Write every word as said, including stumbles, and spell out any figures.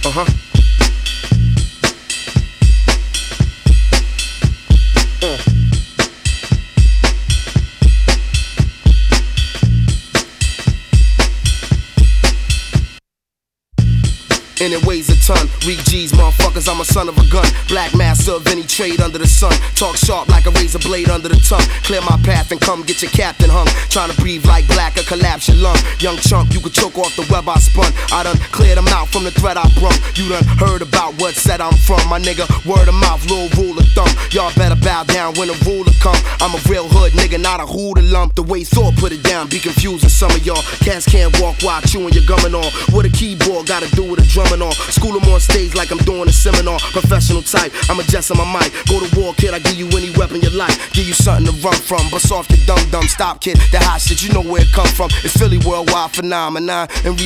Uh-huh. Uh. And it weighs a ton. Weak G's, motherfuckers, I'm a son of a gun. Black master of any trade under the sun. Talk sharp like a razor blade under the tongue. Clear my path and come get your captain hung. Trying to breathe like black or collapse your lung. Young chump, you could choke off the web I spun. I done cleared them out from the thread I brung. You done heard about what said I'm from. My nigga, word of mouth, little rule of thumb. Y'all better bow down when the ruler come. I'm a real hood nigga, not a hoodlum. The way Thor put it down, be confusing some of y'all. Cats can't walk while chewing your gum and all. What a keyboard gotta do with a drum. On. School them on stage like I'm doing a seminar. Professional type, I'm adjusting my mic. Go to war, kid, I give you any weapon you like. Give you something to run from. Bust off your dumb dumb. Stop, kid, that hot shit, you know where it come from. It's Philly worldwide phenomenon. And